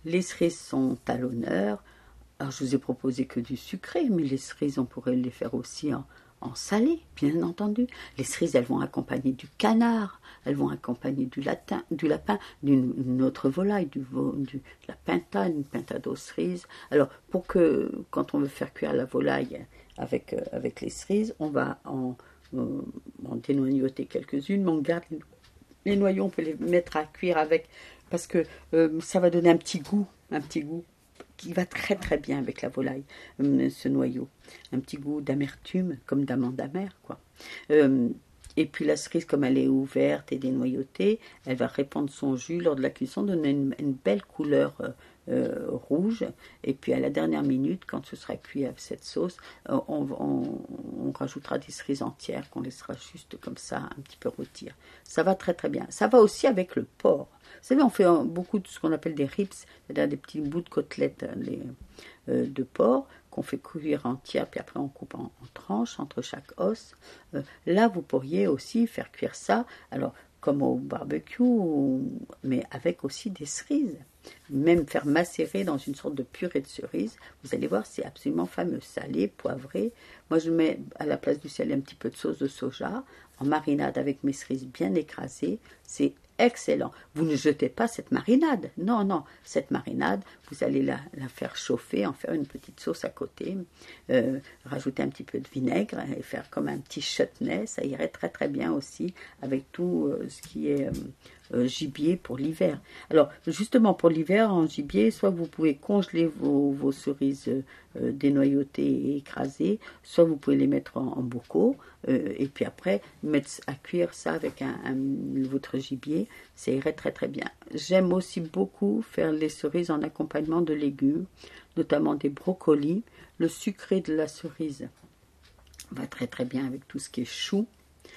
les cerises sont à l'honneur. Alors je vous ai proposé que du sucré, mais les cerises, on pourrait les faire aussi en salé, bien entendu. Les cerises, elles vont accompagner du canard, elles vont accompagner du lapin, d'une autre volaille, de la pintade, une pintade aux cerises. Alors, quand on veut faire cuire la volaille avec les cerises, on va en dénoyauter quelques-unes, mais on garde les noyaux, on peut les mettre à cuire avec, parce que ça va donner un petit goût qui va très très bien avec la volaille, ce noyau. Un petit goût d'amertume, comme d'amande amère, quoi. Et puis la cerise, comme elle est ouverte et dénoyautée, elle va répandre son jus lors de la cuisson, donner une belle couleur rouge. Et puis à la dernière minute, quand ce sera cuit avec cette sauce, on rajoutera des cerises entières qu'on laissera juste comme ça un petit peu rôtir. Ça va très très bien. Ça va aussi avec le porc. Vous savez, on fait beaucoup de ce qu'on appelle des ribs, c'est-à-dire des petits bouts de côtelettes de porc qu'on fait cuire entière, puis après on coupe en tranches entre chaque os. Là, vous pourriez aussi faire cuire ça, alors comme au barbecue, mais avec aussi des cerises. Même faire macérer dans une sorte de purée de cerises. Vous allez voir, c'est absolument fameux. Salé, poivré. Moi, je mets à la place du sel un petit peu de sauce de soja en marinade avec mes cerises bien écrasées. C'est excellent. Vous ne jetez pas cette marinade. Non, non. Cette marinade, vous allez la faire chauffer, en faire une petite sauce à côté. Rajouter un petit peu de vinaigre et faire comme un petit chutney. Ça irait très très bien aussi avec tout ce qui est gibier pour l'hiver. Alors, justement, pour l'hiver, en gibier, soit vous pouvez congeler vos cerises dénoyautées et écrasées, soit vous pouvez les mettre en bocaux, et puis après, mettre à cuire ça avec votre gibier, ça irait très très bien. J'aime aussi beaucoup faire les cerises en accompagnement de légumes, notamment des brocolis. Le sucré de la cerise va très très bien avec tout ce qui est chou.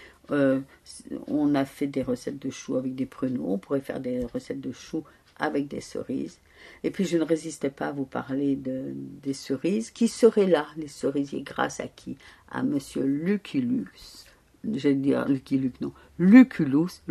On a fait des recettes de choux avec des pruneaux, on pourrait faire des recettes de choux avec des cerises. Et puis je ne résistais pas à vous parler des cerises. Qui seraient là, les cerisiers, grâce à qui? À monsieur Lucullus, j'allais dire Lucullus,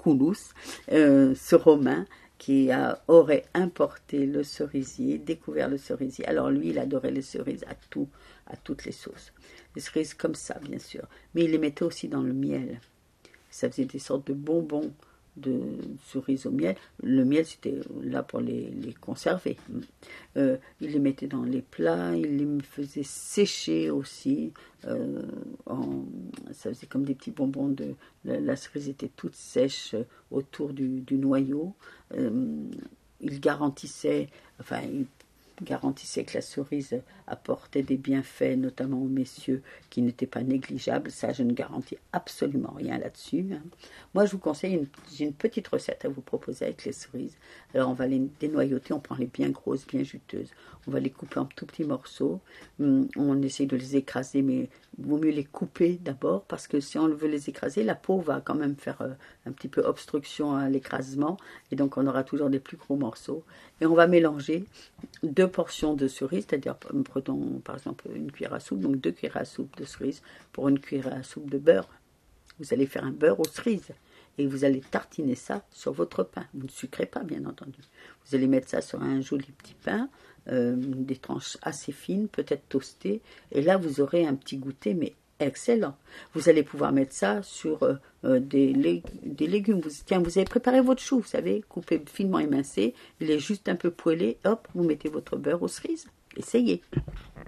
ce Romain qui aurait importé le cerisier, découvert le cerisier. Alors lui, il adorait les cerises à toutes les sauces. Les cerises comme ça, bien sûr. Mais il les mettait aussi dans le miel. Ça faisait des sortes de bonbons de cerises au miel. Le miel, c'était là pour les conserver. Il les mettait dans les plats, il les faisait sécher aussi. Ça faisait comme des petits bonbons. La cerise était toute sèche autour du noyau. Il garantissait que la cerise apportait des bienfaits, notamment aux messieurs, qui n'étaient pas négligeables. Ça, je ne garantis absolument rien là-dessus. Moi, je vous conseille, j'ai une petite recette à vous proposer avec les cerises. Alors, on va les dénoyauter, on prend les bien grosses, bien juteuses. On va les couper en tout petits morceaux. On essaye de les écraser, mais il vaut mieux les couper d'abord, parce que si on veut les écraser, la peau va quand même faire un petit peu obstruction à l'écrasement, et donc on aura toujours des plus gros morceaux. Et on va mélanger 2 portions de cerises, c'est-à-dire, prenons par exemple une cuillère à soupe, donc 2 cuillères à soupe de cerises pour une cuillère à soupe de beurre. Vous allez faire un beurre aux cerises et vous allez tartiner ça sur votre pain. Vous ne sucrez pas, bien entendu. Vous allez mettre ça sur un joli petit pain, des tranches assez fines, peut-être toastées, et là vous aurez un petit goûter, mais excellent. Vous allez pouvoir mettre ça sur des légumes. Vous avez préparé votre chou, vous savez, coupé finement émincé, il est juste un peu poêlé, hop, vous mettez votre beurre aux cerises. Essayez.